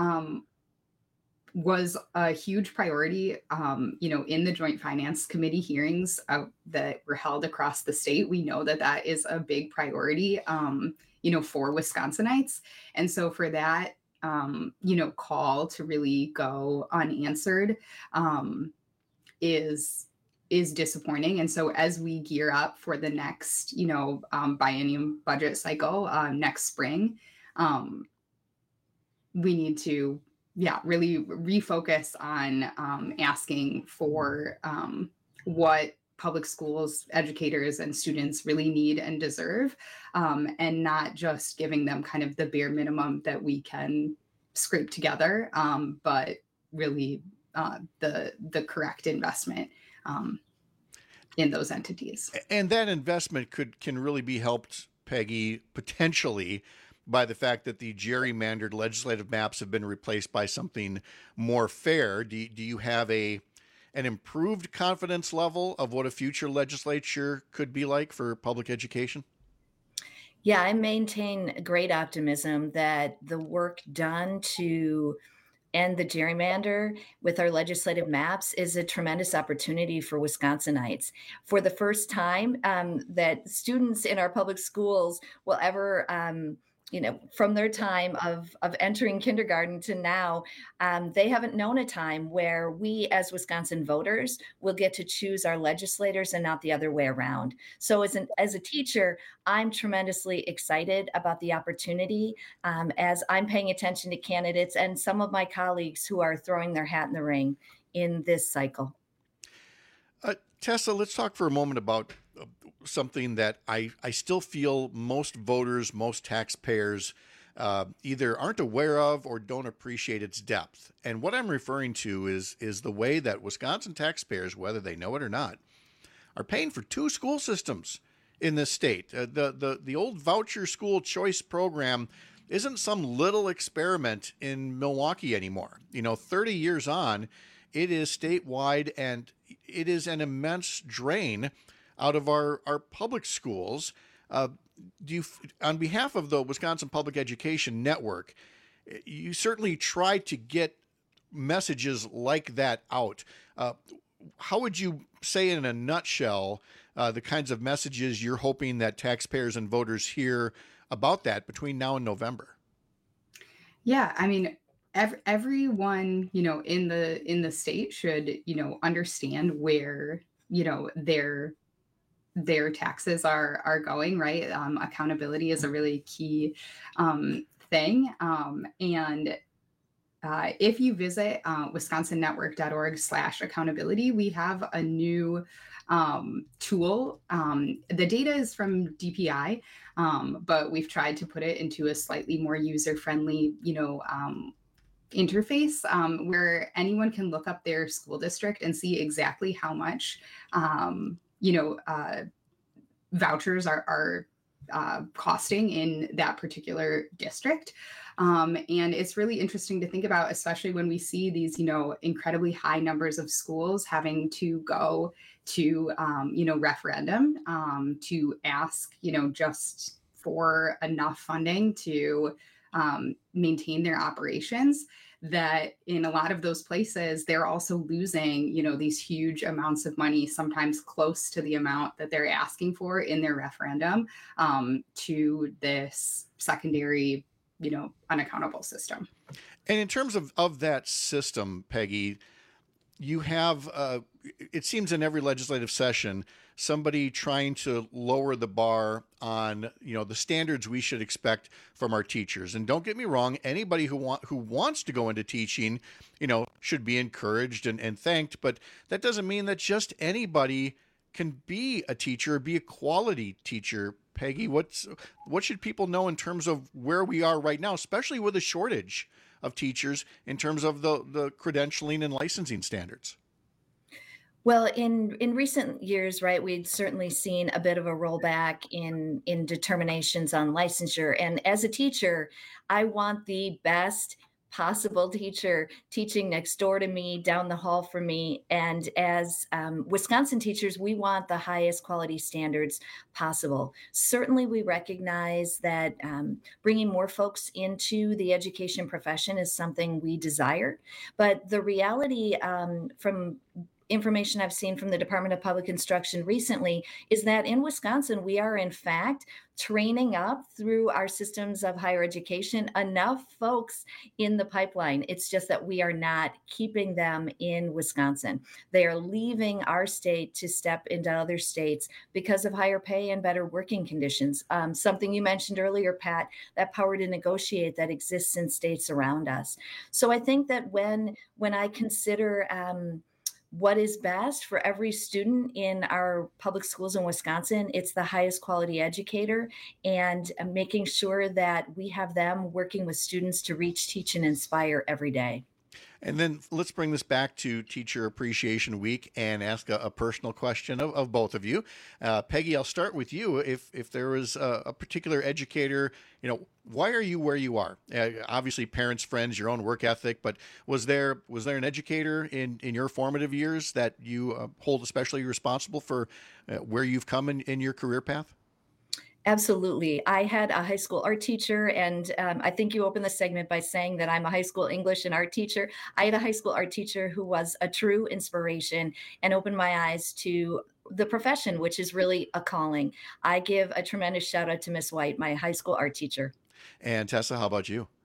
was a huge priority, in the Joint Finance Committee hearings that were held across the state. We know that is a big priority, for Wisconsinites. And so for that, call to really go unanswered is disappointing. And so as we gear up for the next, biennium budget cycle next spring, we need to really refocus on asking for what public schools educators and students really need and deserve, and not just giving them kind of the bare minimum that we can scrape together, but really the correct investment in those entities. And that investment can really be helped, Peggy, potentially by the fact that the gerrymandered legislative maps have been replaced by something more fair. Do you have an improved confidence level of what a future legislature could be like for public education? Yeah, I maintain great optimism that the work done to end the gerrymander with our legislative maps is a tremendous opportunity for Wisconsinites. For the first time that students in our public schools will ever from their time of entering kindergarten to now, they haven't known a time where we as Wisconsin voters will get to choose our legislators and not the other way around. So as a teacher, I'm tremendously excited about the opportunity as I'm paying attention to candidates and some of my colleagues who are throwing their hat in the ring in this cycle. Tessa, let's talk for a moment about something that I still feel most voters, most taxpayers either aren't aware of or don't appreciate its depth. And what I'm referring to is the way that Wisconsin taxpayers, whether they know it or not, are paying for two school systems in this state. The old voucher school choice program isn't some little experiment in Milwaukee anymore. 30 years on, it is statewide, and it is an immense drain out of our public schools. On behalf of the Wisconsin Public Education Network, you certainly try to get messages like that out. How would you say in a nutshell the kinds of messages you're hoping that taxpayers and voters hear about that between now and November? Yeah, everyone, in the state should, understand where, their taxes are going, right? Accountability is a really key thing. And if you visit wisconsonnetwork.org/accountability, we have a new tool. The data is from DPI, but we've tried to put it into a slightly more user-friendly, interface where anyone can look up their school district and see exactly how much, vouchers are costing in that particular district. And it's really interesting to think about, especially when we see these, incredibly high numbers of schools having to go to, referendum to ask, just for enough funding to maintain their operations, that in a lot of those places, they're also losing, these huge amounts of money, sometimes close to the amount that they're asking for in their referendum, to this secondary, unaccountable system. And in terms of that system, Peggy, you have, it seems in every legislative session, somebody trying to lower the bar on, the standards we should expect from our teachers. And don't get me wrong, anybody who wants to go into teaching, should be encouraged and thanked. But that doesn't mean that just anybody can be a teacher, be a quality teacher. Peggy, what should people know in terms of where we are right now, especially with a shortage of teachers in terms of the credentialing and licensing standards? Well, in recent years, right, we'd certainly seen a bit of a rollback in determinations on licensure. And as a teacher, I want the best possible teacher teaching next door to me, down the hall from me. And as Wisconsin teachers, we want the highest quality standards possible. Certainly, we recognize that bringing more folks into the education profession is something we desire. But the reality from information I've seen from the Department of Public Instruction recently is that in Wisconsin, we are in fact training up through our systems of higher education enough folks in the pipeline. It's just that we are not keeping them in Wisconsin. They are leaving our state to step into other states because of higher pay and better working conditions. Something you mentioned earlier, Pat, that power to negotiate that exists in states around us. So I think that when I consider what is best for every student in our public schools in Wisconsin, it's the highest quality educator and making sure that we have them working with students to reach, teach, and inspire every day. And then let's bring this back to Teacher Appreciation Week and ask a personal question of both of you. Peggy, I'll start with you. If there was a particular educator, why are you where you are? Obviously, parents, friends, your own work ethic, but was there an educator in your formative years that you hold especially responsible for where you've come in your career path? Absolutely. I had a high school art teacher, and I think you opened the segment by saying that I'm a high school English and art teacher. I had a high school art teacher who was a true inspiration and opened my eyes to the profession, which is really a calling. I give a tremendous shout out to Miss White, my high school art teacher. And Tessa, how about you?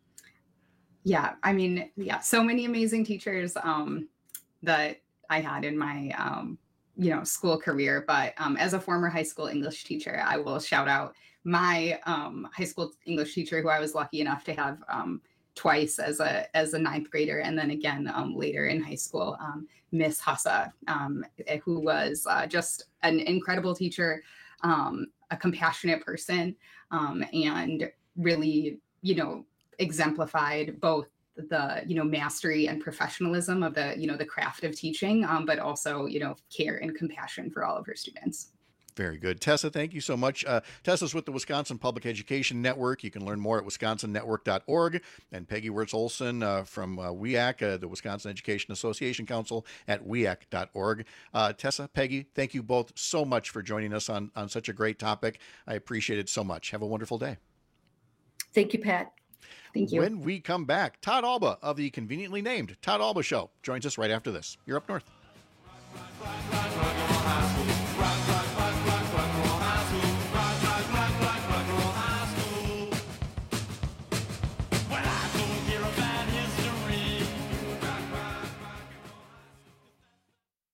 Yeah, so many amazing teachers that I had in my school career. But as a former high school English teacher, I will shout out my high school English teacher, who I was lucky enough to have twice as a ninth grader, and then again later in high school, Miss Hassa, who was just an incredible teacher, a compassionate person, and really, exemplified both the mastery and professionalism of the craft of teaching, but also care and compassion for all of her students. Very good. Tessa, thank you so much. Tessa's with the Wisconsin Public Education Network. You can learn more at wisconsonnetwork.org. And Peggy Wirtz-Olson from WEAC, the Wisconsin Education Association Council, at weac.org. Tessa, Peggy, thank you both so much for joining us on such a great topic. I appreciate it so much. Have a wonderful day. Thank you, Pat. Thank you. When we come back, Todd Alba of the conveniently named Todd Alba Show joins us right after this. You're up north.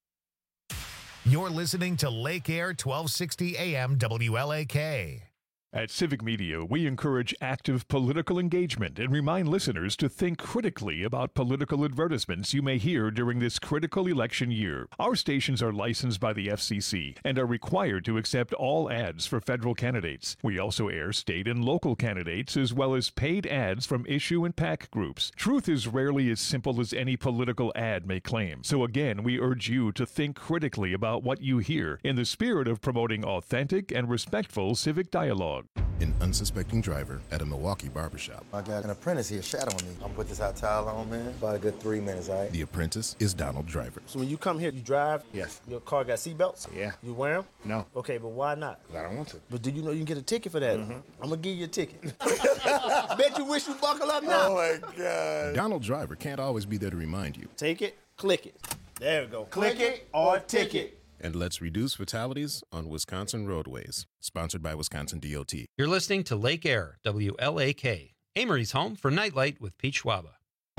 You're listening to Lake Air 1260 AM WLAK. At Civic Media, we encourage active political engagement and remind listeners to think critically about political advertisements you may hear during this critical election year. Our stations are licensed by the FCC and are required to accept all ads for federal candidates. We also air state and local candidates as well as paid ads from issue and PAC groups. Truth is rarely as simple as any political ad may claim. So again, we urge you to think critically about what you hear in the spirit of promoting authentic and respectful civic dialogue. An unsuspecting driver at a Milwaukee barbershop. I got an apprentice here shadowing me. I'm put this hot towel on, man. About a good 3 minutes, all right? The apprentice is Donald Driver. So when you come here, you drive? Yes. Your car got seatbelts? Yeah. You wear them? No. Okay, but why not? I don't want to. But do you know you can get a ticket for that? I'm going to give you a ticket. Bet you wish you buckle up now. Oh, my God. Donald Driver can't always be there to remind you. Take it, click it. There we go. Click it or ticket. And let's reduce fatalities on Wisconsin roadways. Sponsored by Wisconsin DOT. You're listening to Lake Air, WLAK, Amory's home for Nightlight with Pete Schwaba.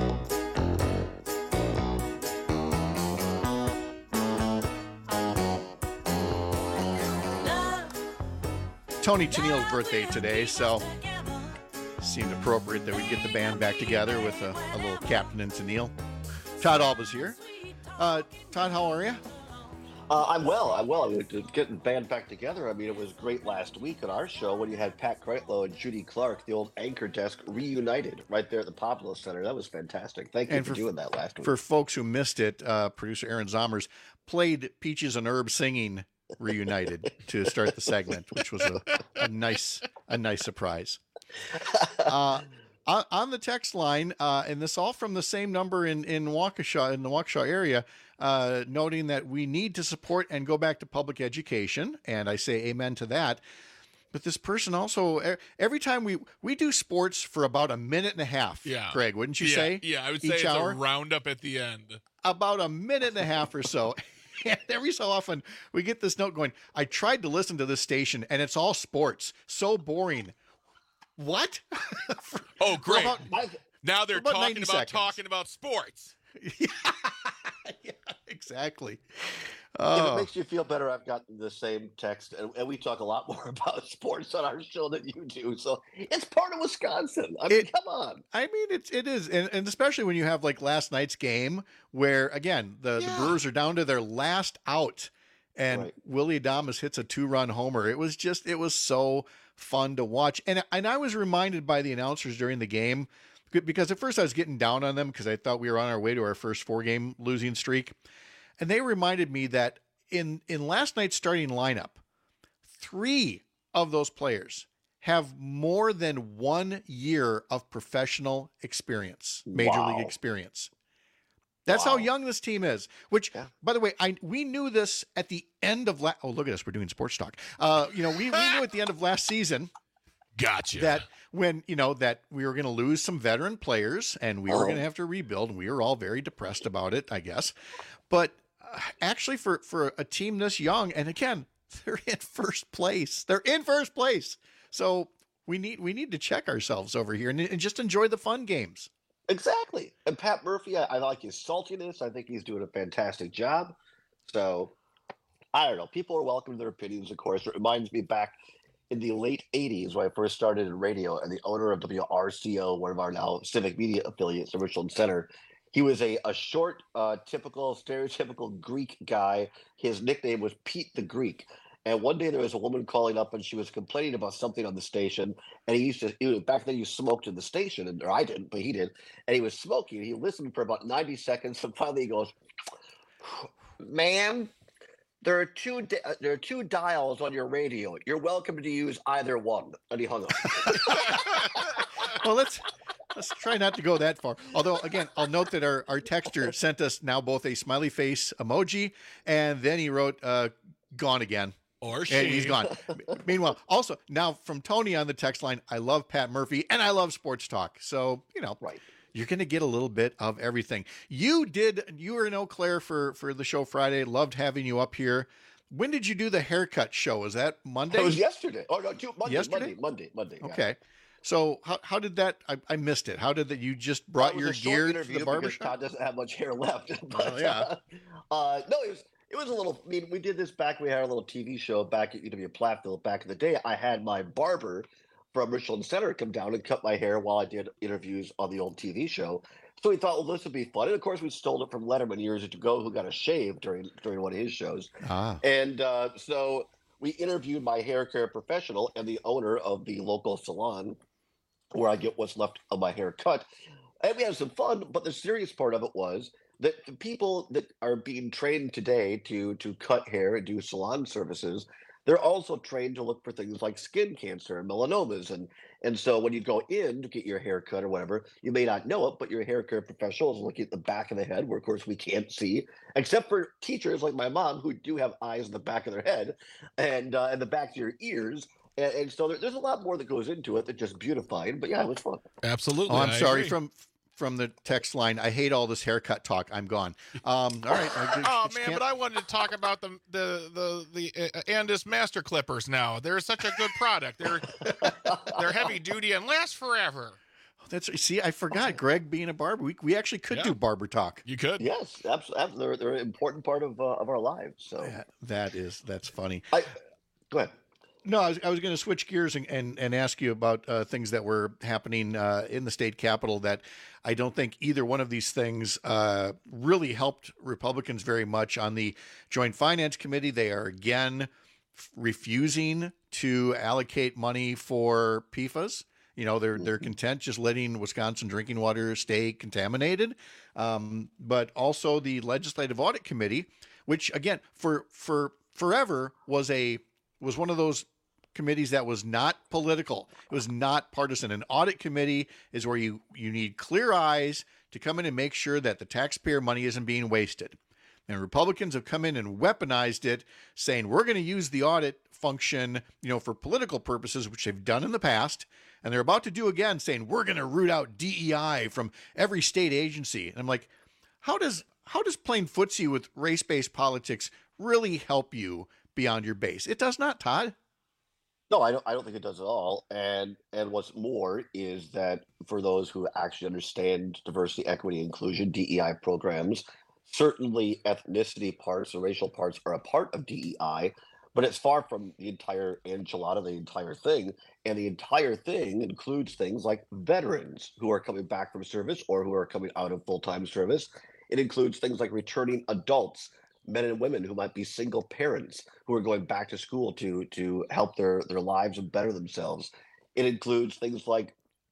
Tony Tennille's birthday today, so seemed appropriate that we get the band back together with a little Captain and Tennille. Todd Alba's here. Todd, how are you? I'm well. I mean, getting the band back together. I mean, it was great last week on our show when you had Pat Kreitlow and Judy Clark, the old anchor desk, reunited right there at the Popolo Center. That was fantastic. Thank you for doing that last week. For folks who missed it, producer Aaron Zommers played Peaches and Herb singing reunited to start the segment, which was a nice surprise. On the text line, and this all from the same number in Waukesha, in the Waukesha area, noting that we need to support and go back to public education, and I say amen to that. But this person also, every time we do sports for about a minute and a half, Craig, wouldn't you say? Yeah, I would say it's a roundup at the end. About a minute and a half or so. And every so often we get this note going, I tried to listen to this station, and it's all sports. So boring. What? Oh, great. Now they're talking about sports. Yeah, exactly. If it makes you feel better, I've gotten the same text, and we talk a lot more about sports on our show than you do. So it's part of Wisconsin. I mean, come on. I mean, it is, and especially when you have like last night's game, where again the Brewers are down to their last out, and Willie Adames hits a 2-run homer. It was so fun to watch, and I was reminded by the announcers during the game, because at first I was getting down on them because I thought we were on our way to our first 4-game losing streak. And they reminded me that in last night's starting lineup, 3 of those players have more than 1 year of professional experience, major league experience. That's how young this team is, which, by the way, we knew this at the end of oh, look at us. We're doing sports talk. We knew at the end of last season. Gotcha. That when, that we were going to lose some veteran players and we were going to have to rebuild, and we were all very depressed about it, I guess. But actually for a team this young, and again, they're in first place. So we need to check ourselves over here and just enjoy the fun games. Exactly. And Pat Murphy, I like his saltiness. I think he's doing a fantastic job. So I don't know. People are welcome to their opinions, of course. It reminds me back in the late 80s when I first started in radio, and the owner of WRCO, one of our now civic media affiliates, the Richland Center, he was a short, stereotypical Greek guy. His nickname was Pete the Greek. And one day there was a woman calling up, and she was complaining about something on the station. And back then you smoked in the station, or I didn't, but he did. And he was smoking. He listened for about 90 seconds, and finally he goes, "Ma'am, there are two dials on your radio. You're welcome to use either one." And he hung up. Well, let's try not to go that far. Although, again, I'll note that our texter sent us now both a smiley face emoji, and then he wrote "gone again." Or she. And he's gone. Meanwhile, also, now from Tony on the text line, I love Pat Murphy, and I love sports talk. So, you're going to get a little bit of everything. You were in Eau Claire for the show Friday. Loved having you up here. When did you do the haircut show? Was that Monday? It was yesterday. Oh, no, Monday. Yesterday? Monday. Okay. So how did that? I missed it. How did that? You just brought your gear to the barbershop? Todd doesn't have much hair left. But, yeah. No, It was a little, I mean, we did this back, we had a little TV show back at UW Platteville back in the day. I had my barber from Richland Center come down and cut my hair while I did interviews on the old TV show. So we thought, well, this would be fun. And of course, we stole it from Letterman years ago, who got a shave during one of his shows. And so we interviewed my hair care professional and the owner of the local salon where I get what's left of my hair cut. And we had some fun, but the serious part of it was that the people that are being trained today to cut hair and do salon services, they're also trained to look for things like skin cancer and melanomas. And so when you go in to get your hair cut or whatever, you may not know it, but your hair care professional is looking at the back of the head, where, of course, we can't see, except for teachers like my mom who do have eyes in the back of their head and the back of your ears. And so there's a lot more that goes into it than just beautifying. But, yeah, it was fun. Absolutely. Oh, I'm sorry. From the text line, I hate all this haircut talk. I'm gone. All right. But I wanted to talk about the Andis Master Clippers now. They're such a good product. They're heavy duty and last forever. See, I forgot, Greg, being a barber. We actually could do barber talk. You could. Yes, absolutely. They're an important part of our lives. So that's funny. Go ahead. No, I was going to switch gears and ask you about things that were happening in the state capitol that I don't think either one of these things really helped Republicans very much. On the Joint Finance Committee, they are again refusing to allocate money for PFAS. You know, they're content just letting Wisconsin drinking water stay contaminated. But also the Legislative Audit Committee, which again for forever was one of those committees that was not political. It was not partisan. An audit committee is where you need clear eyes to come in and make sure that the taxpayer money isn't being wasted. And Republicans have come in and weaponized it, saying we're going to use the audit function, for political purposes, which they've done in the past. And they're about to do again, saying we're going to root out DEI from every state agency. And I'm like, how does playing footsie with race-based politics really help you beyond your base? It does not, Todd. No, I don't think it does at all. And what's more is that for those who actually understand diversity, equity, inclusion, DEI programs, certainly ethnicity parts or racial parts are a part of DEI, but it's far from the entire enchilada, the entire thing. And the entire thing includes things like veterans who are coming back from service or who are coming out of full-time service. It includes things like returning adults, men and women who might be single parents who are going back to school to help their lives and better themselves. It includes things like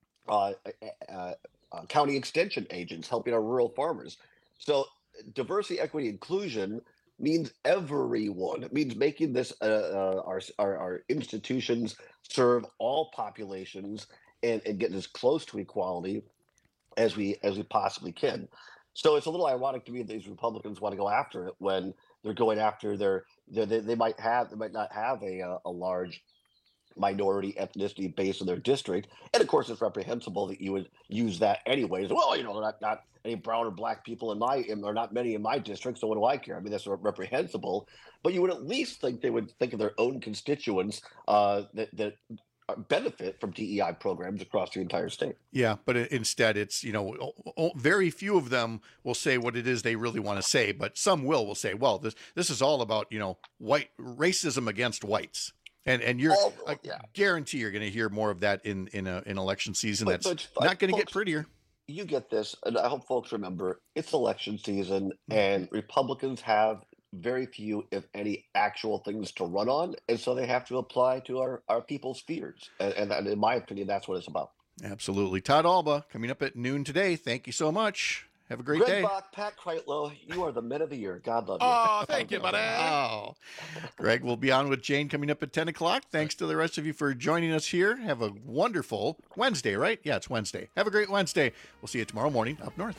county extension agents helping our rural farmers. So diversity, equity, inclusion means everyone. It means making this our institutions serve all populations and get as close to equality as we possibly can. So it's a little ironic to me that these Republicans want to go after it when they're going after they might not have a large minority ethnicity base in their district. And of course, it's reprehensible that you would use that anyways. Well, not any brown or black people or not many in my district, so what do I care? I mean, that's reprehensible. But you would at least think they would think of their own constituents that benefit from DEI programs across the entire state. Yeah, but instead it's, very few of them will say what it is they really want to say, but some will say, well, this is all about, white racism against whites. And I guarantee you're going to hear more of that in an election season. That's not going to get prettier. You get this, and I hope folks remember, it's election season, and Republicans have very few, if any, actual things to run on, and so they have to apply to our people's fears. And in my opinion, that's what it's about. Absolutely. Todd Alba, coming up at noon today. Thank you so much. Have a great Greg day. Bach, Pat Kreitlow, you are the men of the year. God love you. Oh, thank you, buddy. Oh. Greg will be on with Jane coming up at 10 o'clock. Thanks to the rest of you for joining us here. Have a wonderful Wednesday, right? Yeah, it's Wednesday. Have a great Wednesday. We'll see you tomorrow morning up north.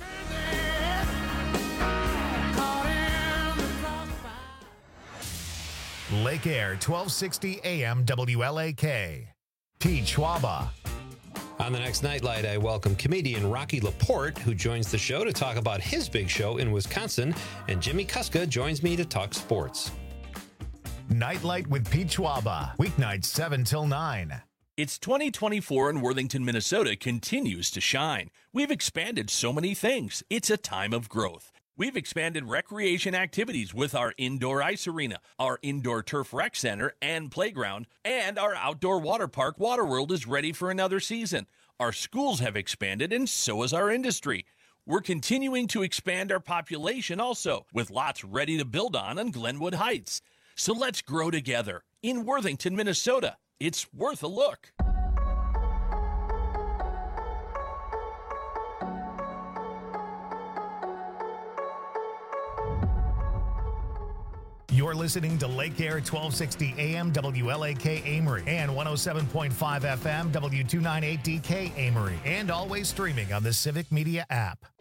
Lake Air, 1260 AM WLAK. Pete Schwaba. On the next Nightlight, I welcome comedian Rocky Laporte, who joins the show to talk about his big show in Wisconsin, and Jimmy Kuska joins me to talk sports. Nightlight with Pete Schwaba, weeknights 7 till 9. It's 2024 and Worthington, Minnesota continues to shine. We've expanded so many things. It's a time of growth. We've expanded recreation activities with our indoor ice arena, our indoor turf rec center and playground, and our outdoor water park, Waterworld, is ready for another season. Our schools have expanded, and so has our industry. We're continuing to expand our population also, with lots ready to build on Glenwood Heights. So let's grow together. In Worthington, Minnesota, it's worth a look. You're listening to Lake Air 1260 AM WLAK Amory and 107.5 FM W298DK Amory, and always streaming on the Civic Media app.